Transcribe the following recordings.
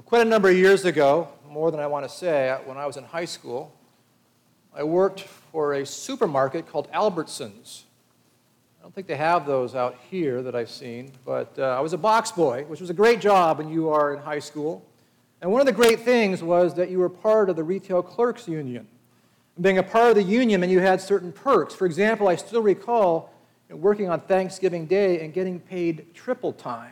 Quite a number of years ago, more than I want to say, when I was in high school, I worked for a supermarket called Albertsons. I don't think they have those out here that I've seen, but I was a box boy, which was a great job when you are in high school. And one of the great things was that you were part of the Retail Clerks Union. Being a part of the union meant you had certain perks. For example, I still recall working on Thanksgiving Day and getting paid triple time.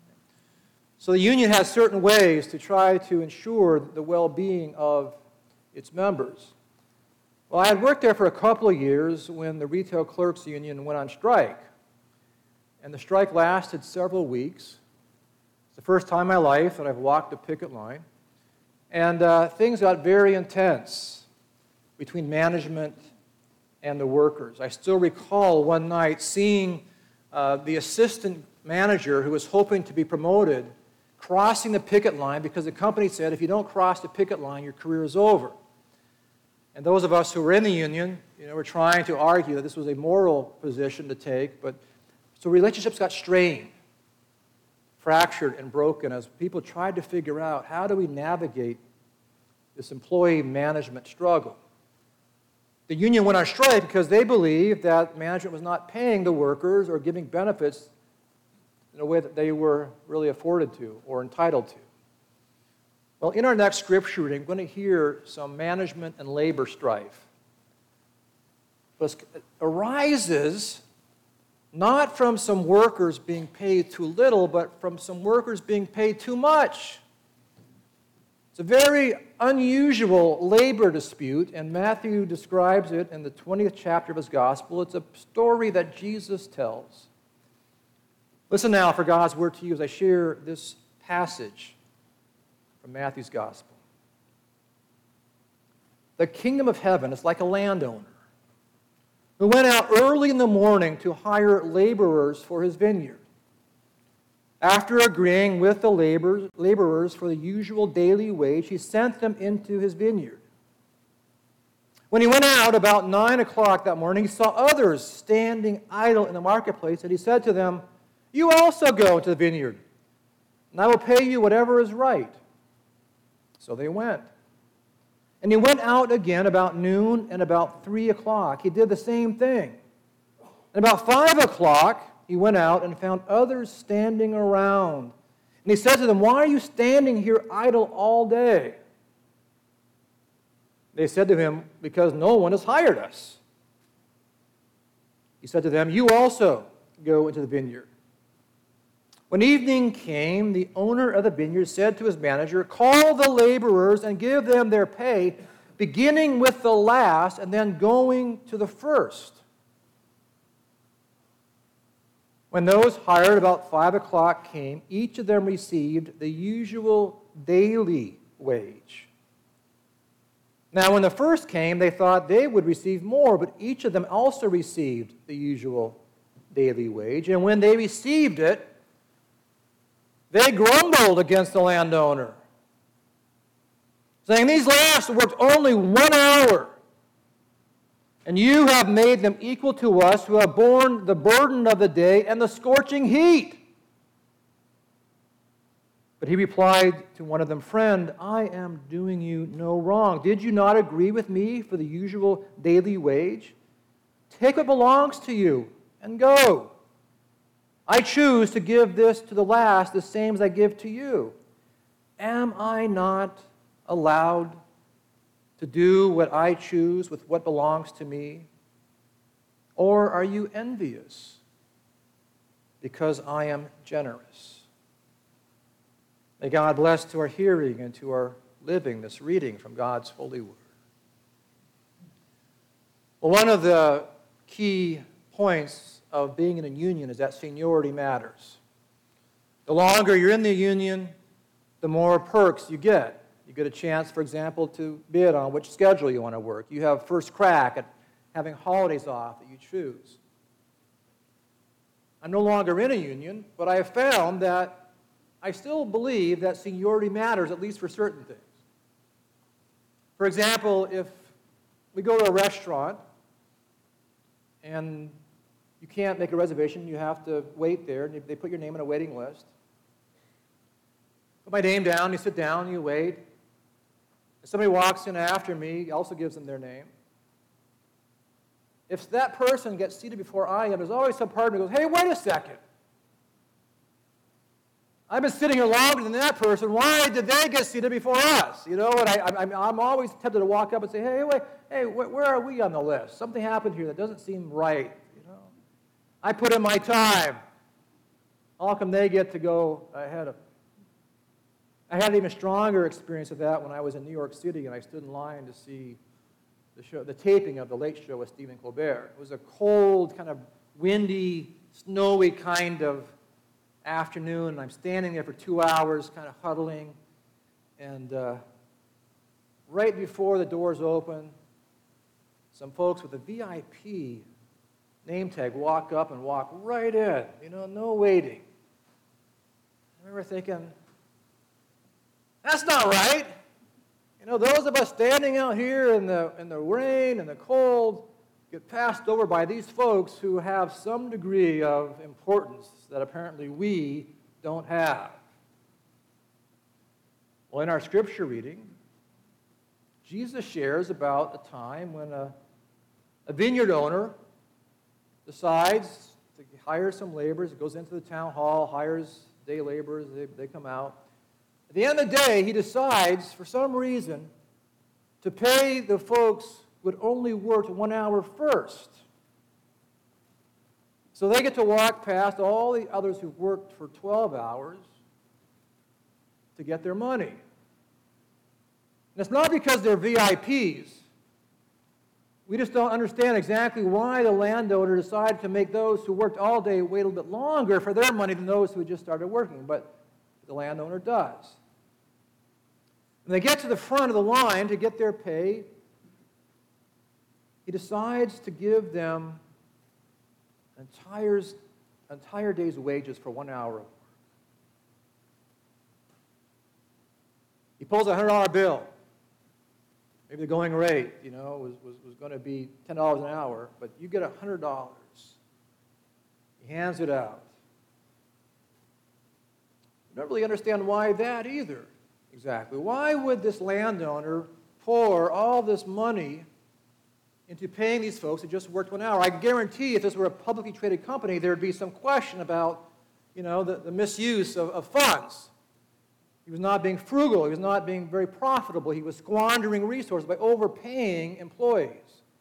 So the union has certain ways to try to ensure the well-being of its members. Well, I had worked there for a couple of years when the Retail Clerks Union went on strike. And the strike lasted several weeks. It's the first time in my life that I've walked a picket line. And things got very intense between management and the workers. I still recall one night seeing the assistant manager who was hoping to be promoted crossing the picket line because the company said if you don't cross the picket line, your career is over. And those of us who were in the union, were trying to argue that this was a moral position to take, but so relationships got strained, fractured, and broken as people tried to figure out how do we navigate this employee management struggle. The union went on strike because they believed that management was not paying the workers or giving benefits in a way that they were really afforded to or entitled to. Well, in our next scripture reading, we're going to hear some management and labor strife. But it arises not from some workers being paid too little, but from some workers being paid too much. It's a very unusual labor dispute, and Matthew describes it in the 20th chapter of his gospel. It's a story that Jesus tells. Listen now for God's word to you as I share this passage from Matthew's gospel. The kingdom of heaven is like a landowner who went out early in the morning to hire laborers for his vineyard. After agreeing with the laborers for the usual daily wage, he sent them into his vineyard. When he went out about 9 o'clock that morning, he saw others standing idle in the marketplace, and he said to them, "You also go to the vineyard, and I will pay you whatever is right." So they went. And he went out again about noon and about 3 o'clock. He did the same thing. And about 5 o'clock, he went out and found others standing around. And he said to them, "Why are you standing here idle all day?" They said to him, "Because no one has hired us." He said to them, "You also go into the vineyard." When evening came, the owner of the vineyard said to his manager, "Call the laborers and give them their pay, beginning with the last and then going to the first." When those hired about 5 o'clock came, each of them received the usual daily wage. Now, when the first came, they thought they would receive more, but each of them also received the usual daily wage. And when they received it, they grumbled against the landowner, saying, "These last worked only 1 hour, and you have made them equal to us who have borne the burden of the day and the scorching heat." But he replied to one of them, "Friend, I am doing you no wrong. Did you not agree with me for the usual daily wage? Take what belongs to you and go. I choose to give this to the last the same as I give to you. Am I not allowed to do what I choose with what belongs to me? Or are you envious because I am generous?" May God bless to our hearing and to our living this reading from God's holy word. Well, one of the key points of being in a union is that seniority matters. The longer you're in the union, the more perks you get. You get a chance, for example, to bid on which schedule you want to work. You have first crack at having holidays off that you choose. I'm no longer in a union, but I have found that I still believe that seniority matters, at least for certain things. For example, if we go to a restaurant and you can't make a reservation, you have to wait there, and they put your name on a waiting list. Put my name down, you sit down, you wait. If somebody walks in after me, also gives them their name. If that person gets seated before I am, there's always some part of me that goes, hey, wait a second. I've been sitting here longer than that person. Why did they get seated before us? You know, and I'm always tempted to walk up and say, hey, wait, hey, where are we on the list? Something happened here that doesn't seem right. You know, I put in my time. How come they get to go ahead of me? I had an even stronger experience of that when I was in New York City and I stood in line to see the taping of The Late Show with Stephen Colbert. It was a cold, kind of windy, snowy kind of afternoon, and I'm standing there for 2 hours, kind of huddling, and right before the doors open, some folks with a VIP name tag walk up and walk right in, you know, no waiting. I remember thinking, that's not right. You know, those of us standing out here in the rain and the cold get passed over by these folks who have some degree of importance that apparently we don't have. Well, in our scripture reading, Jesus shares about a time when a vineyard owner decides to hire some laborers, goes into the town hall, hires day laborers, they come out. At the end of the day, he decides, for some reason, to pay the folks who had only worked 1 hour first. So they get to walk past all the others who've worked for 12 hours to get their money. And it's not because they're VIPs. We just don't understand exactly why the landowner decided to make those who worked all day wait a little bit longer for their money than those who had just started working, but the landowner does. When they get to the front of the line to get their pay, he decides to give them an entire day's wages for 1 hour of work. He pulls a $100 bill. Maybe the going rate, you know, was going to be $10 an hour, but you get $100. He hands it out. I don't really understand why that either, exactly. Why would this landowner pour all this money into paying these folks who just worked 1 hour? I guarantee if this were a publicly traded company, there would be some question about, you know, the misuse of funds. He was not being frugal. He was not being very profitable. He was squandering resources by overpaying employees.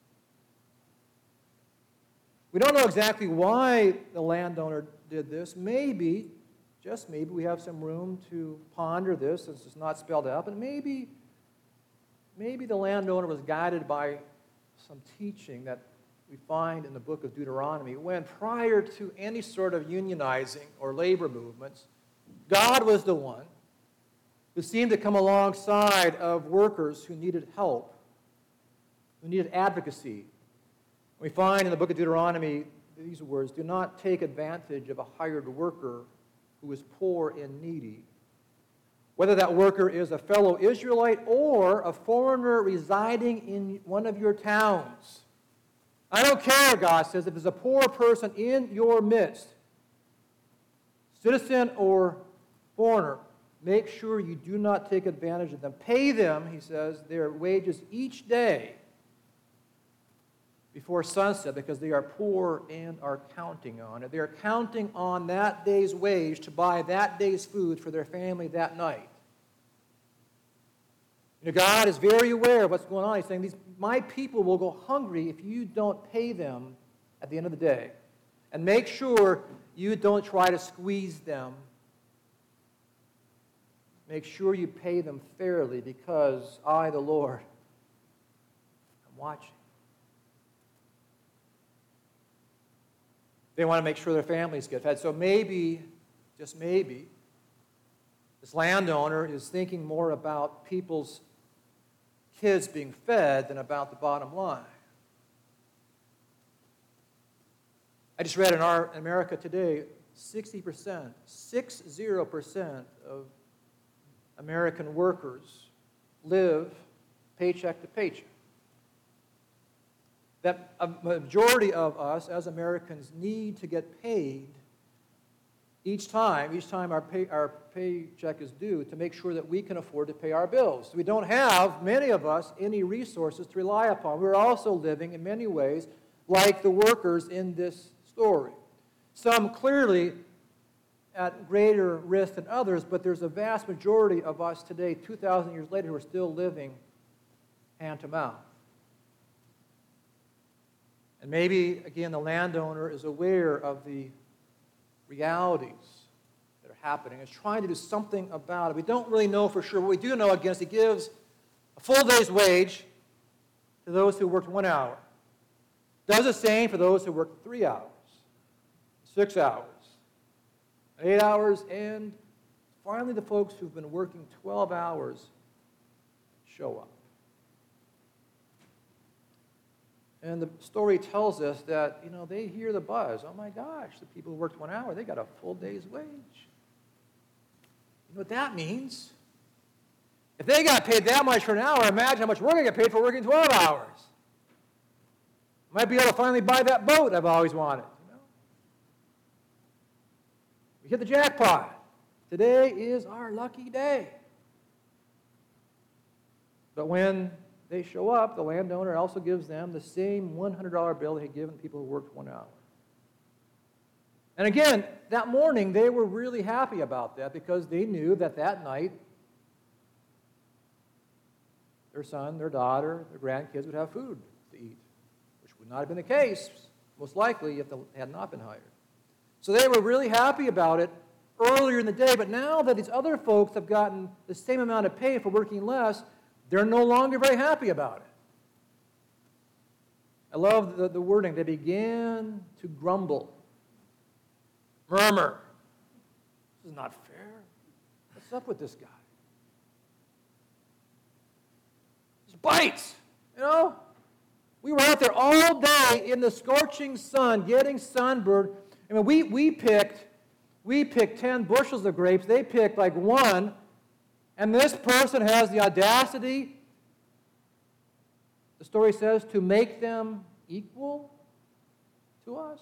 We don't know exactly why the landowner did this. Maybe, just maybe, we have some room to ponder this since it's not spelled out, but maybe the landowner was guided by some teaching that we find in the book of Deuteronomy, when prior to any sort of unionizing or labor movements, God was the one who seemed to come alongside of workers who needed help, who needed advocacy. We find in the book of Deuteronomy these words, do not take advantage of a hired worker who is poor and needy, whether that worker is a fellow Israelite or a foreigner residing in one of your towns. I don't care, God says, if there's a poor person in your midst, citizen or foreigner, make sure you do not take advantage of them. Pay them, he says, their wages each day before sunset because they are poor and are counting on it. They are counting on that day's wage to buy that day's food for their family that night. You know, God is very aware of what's going on. He's saying, my people will go hungry if you don't pay them at the end of the day. And make sure you don't try to squeeze them. Make sure you pay them fairly because I, the Lord, am watching. They want to make sure their families get fed. So maybe, just maybe, this landowner is thinking more about people's kids being fed than about the bottom line. I just read in America Today, 60% of American workers live paycheck to paycheck. That a majority of us as Americans need to get paid each time our paycheck is due, to make sure that we can afford to pay our bills. We don't have, many of us, any resources to rely upon. We're also living in many ways like the workers in this story. Some clearly at greater risk than others, but there's a vast majority of us today, 2,000 years later, who are still living hand to mouth. And maybe, again, the landowner is aware of the realities that are happening and is trying to do something about it. We don't really know for sure. What we do know, again, is he gives a full day's wage to those who worked 1 hour. Does the same for those who worked 3 hours, 6 hours, 8 hours, and finally the folks who've been working 12 hours show up. And the story tells us that, they hear the buzz. Oh my gosh, the people who worked 1 hour, they got a full day's wage. You know what that means? If they got paid that much for an hour, imagine how much we're going to get paid for working 12 hours. Might be able to finally buy that boat I've always wanted. We hit the jackpot. Today is our lucky day. But when they show up, the landowner also gives them the same $100 bill he had given people who worked 1 hour. And again, that morning, they were really happy about that because they knew that that night, their son, their daughter, their grandkids would have food to eat, which would not have been the case, most likely, if they had not been hired. So they were really happy about it earlier in the day, but now that these other folks have gotten the same amount of pay for working less, they're no longer very happy about it. I love the wording. They began to grumble, murmur. This is not fair. What's up with this guy? Just bites, We were out there all day in the scorching sun, getting sunburned. I mean, we picked 10 bushels of grapes. They picked like one. And this person has the audacity, the story says, to make them equal to us.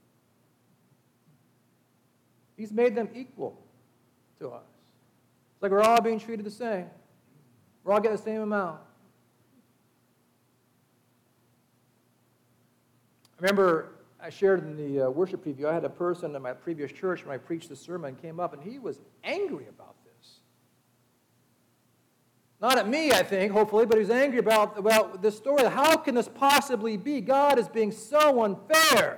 He's made them equal to us. It's like we're all being treated the same. We're all getting the same amount. I remember I shared in the worship preview, I had a person in my previous church when I preached the sermon came up, and he was angry about this. Not at me, I think, hopefully, but he was angry about this story. How can this possibly be? God is being so unfair.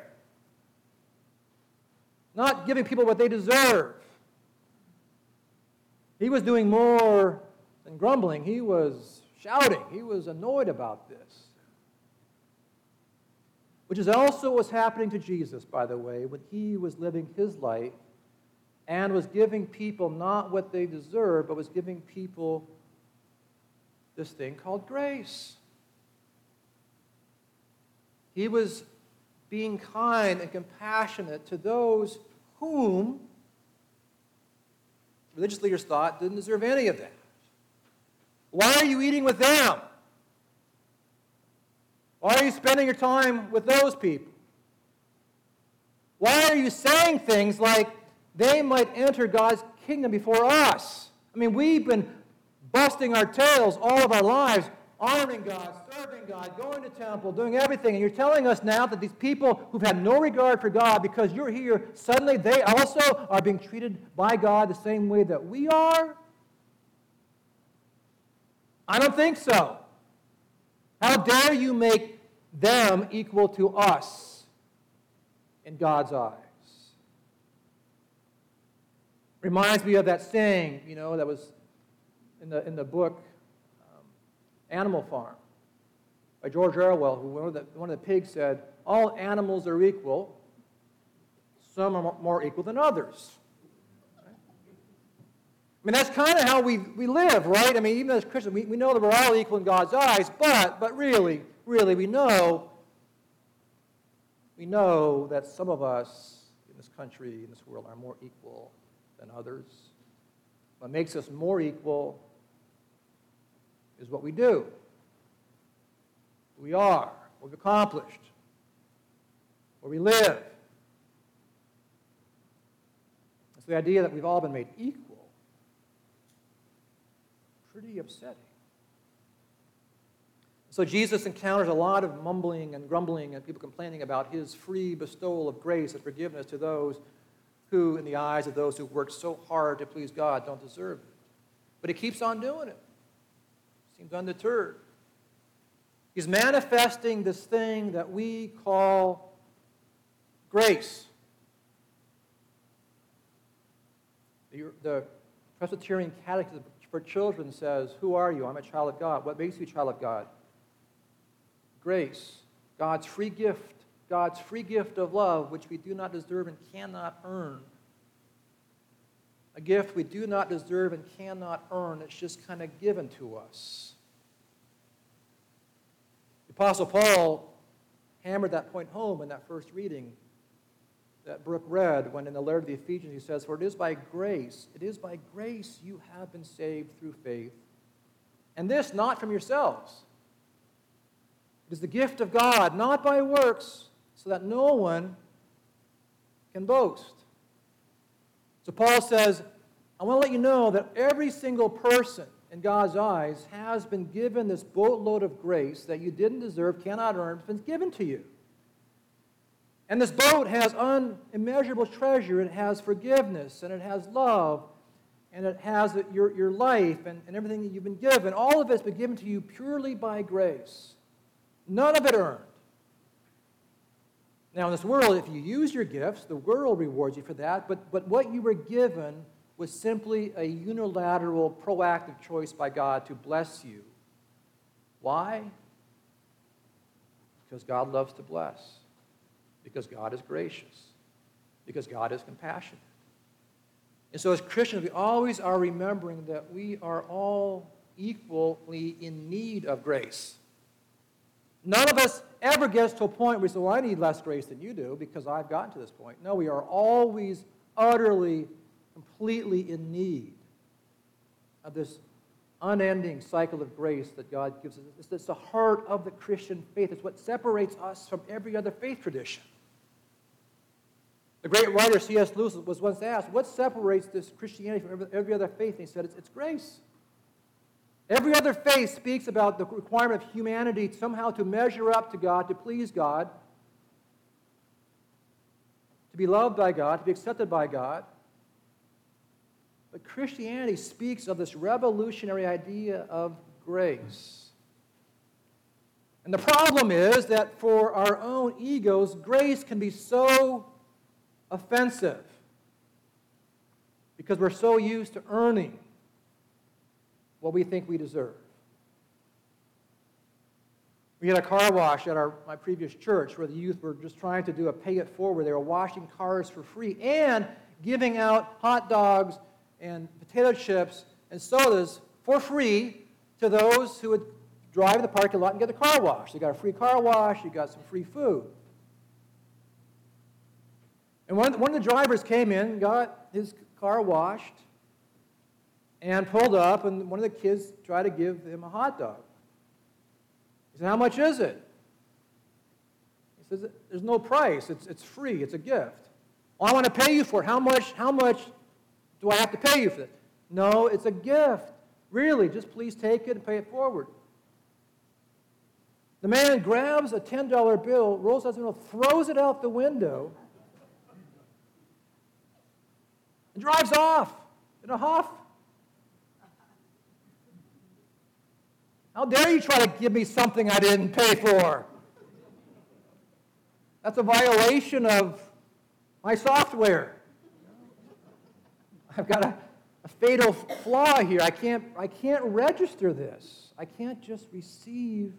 Not giving people what they deserve. He was doing more than grumbling. He was shouting. He was annoyed about this. Which is also what was happening to Jesus, by the way, when he was living his life and was giving people not what they deserve, but was giving people this thing called grace. He was being kind and compassionate to those whom religious leaders thought didn't deserve any of that. Why are you eating with them? Why are you spending your time with those people? Why are you saying things like they might enter God's kingdom before us? I mean, we've been busting our tails all of our lives, honoring God, serving God, going to temple, doing everything. And you're telling us now that these people who've had no regard for God, because you're here, suddenly they also are being treated by God the same way that we are? I don't think so. How dare you make them equal to us in God's eyes? Reminds me of that saying, that was in the book Animal Farm by George Orwell, who one of the pigs said, all animals are equal, some are more equal than others. Right? I mean, that's kind of how we live, right? I mean, even as Christians, we know that we're all equal in God's eyes, but really, we know that some of us in this country, in this world, are more equal than others. What makes us more equal is what we do, who we are, what we've accomplished, where we live. So the idea that we've all been made equal, pretty upsetting. So Jesus encounters a lot of mumbling and grumbling and people complaining about his free bestowal of grace and forgiveness to those who, in the eyes of those who worked so hard to please God, don't deserve it. But he keeps on doing it. Seems undeterred. He's manifesting this thing that we call grace. The Presbyterian Catechism for Children says, "Who are you? I'm a child of God." What makes you a child of God? Grace, God's free gift of love, which we do not deserve and cannot earn. A gift we do not deserve and cannot earn. It's just kind of given to us. The Apostle Paul hammered that point home in that first reading that Brooke read when in the letter to the Ephesians he says, "For it is by grace you have been saved through faith, and this not from yourselves. It is the gift of God, not by works, so that no one can boast." So Paul says, I want to let you know that every single person in God's eyes has been given this boatload of grace that you didn't deserve, cannot earn, it's been given to you. And this boat has unimmeasurable treasure. It has forgiveness, and it has love, and it has your life and everything that you've been given. All of it's been given to you purely by grace. None of it earned. Now, in this world, if you use your gifts, the world rewards you for that, but what you were given was simply a unilateral, proactive choice by God to bless you. Why? Because God loves to bless. Because God is gracious. Because God is compassionate. And so as Christians, we always are remembering that we are all equally in need of grace. None of us ever gets to a point where we say, well, I need less grace than you do because I've gotten to this point. No, we are always utterly, completely in need of this unending cycle of grace that God gives us. It's the heart of the Christian faith. It's what separates us from every other faith tradition. The great writer C.S. Lewis was once asked, what separates this Christianity from every other faith? And he said, it's grace. Every other faith speaks about the requirement of humanity somehow to measure up to God, to please God, to be loved by God, to be accepted by God. But Christianity speaks of this revolutionary idea of grace. And the problem is that for our own egos, grace can be so offensive because we're so used to earning what we think we deserve. We had a car wash at my previous church where the youth were just trying to do a pay it forward. They were washing cars for free and giving out hot dogs and potato chips and sodas for free to those who would drive the parking lot and get the car wash. You got a free car wash, you got some free food. And one of the drivers came in, got his car washed, and pulled up, and one of the kids tried to give him a hot dog. He said, how much is it? He says, there's no price. It's free. It's a gift. Well, I want to pay you for it. How much do I have to pay you for this? No, it's a gift. Really, just please take it and pay it forward. The man grabs a $10 bill, rolls out the window, throws it out the window, and drives off in a huff. How dare you try to give me something I didn't pay for? That's a violation of my software. I've got a fatal flaw here. I can't register this. I can't just receive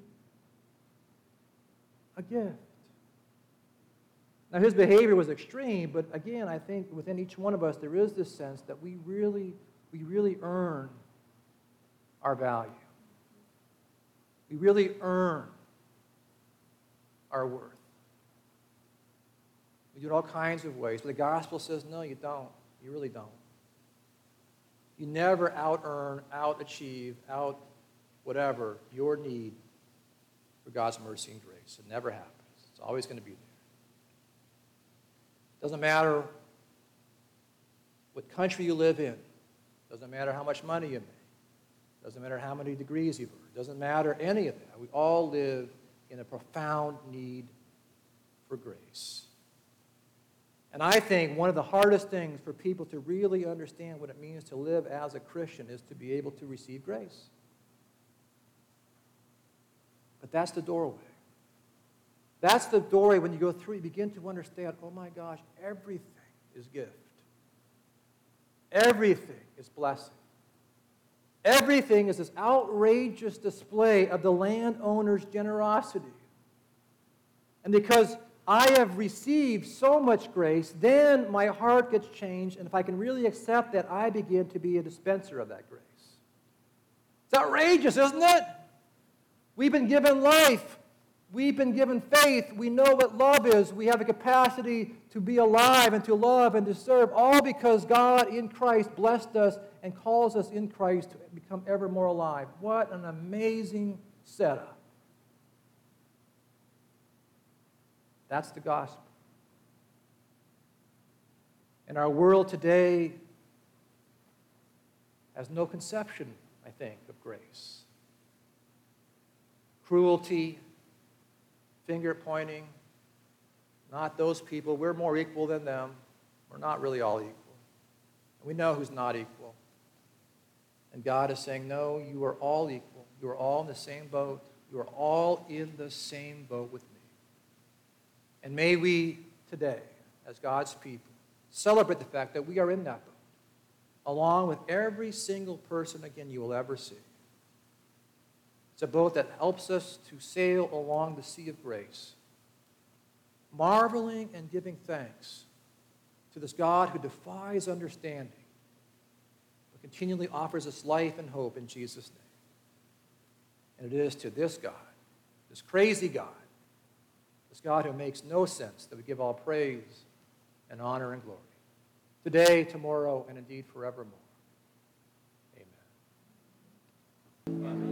a gift. Now, his behavior was extreme, but again, I think within each one of us there is this sense that we really earn our value. We really earn our worth. We do it all kinds of ways, but the gospel says, no, you don't. You really don't. You never out-earn, out-achieve, out-whatever your need for God's mercy and grace. It never happens. It's always going to be there. Doesn't matter what country you live in. Doesn't matter how much money you make. Doesn't matter how many degrees you've earned. Doesn't matter any of that. We all live in a profound need for grace. And I think one of the hardest things for people to really understand what it means to live as a Christian is to be able to receive grace. But that's the doorway. That's the doorway when you go through, you begin to understand, oh my gosh, everything is gift. Everything is blessing. Everything is this outrageous display of the landowner's generosity. And because I have received so much grace, then my heart gets changed, and if I can really accept that, I begin to be a dispenser of that grace. It's outrageous, isn't it? We've been given life. We've been given faith. We know what love is. We have a capacity to be alive and to love and to serve, all because God in Christ blessed us and calls us in Christ to become ever more alive. What an amazing setup. That's the gospel. And our world today has no conception, I think, of grace. Cruelty, finger pointing, not those people. We're more equal than them. We're not really all equal. We know who's not equal. And God is saying, no, you are all equal. You are all in the same boat. You are all in the same boat with me. And may we today, as God's people, celebrate the fact that we are in that boat, along with every single person, again, you will ever see. It's a boat that helps us to sail along the sea of grace, marveling and giving thanks to this God who defies understanding, but continually offers us life and hope in Jesus' name. And it is to this God, this crazy God, this God who makes no sense, that we give all praise and honor and glory, today, tomorrow, and indeed forevermore. Amen.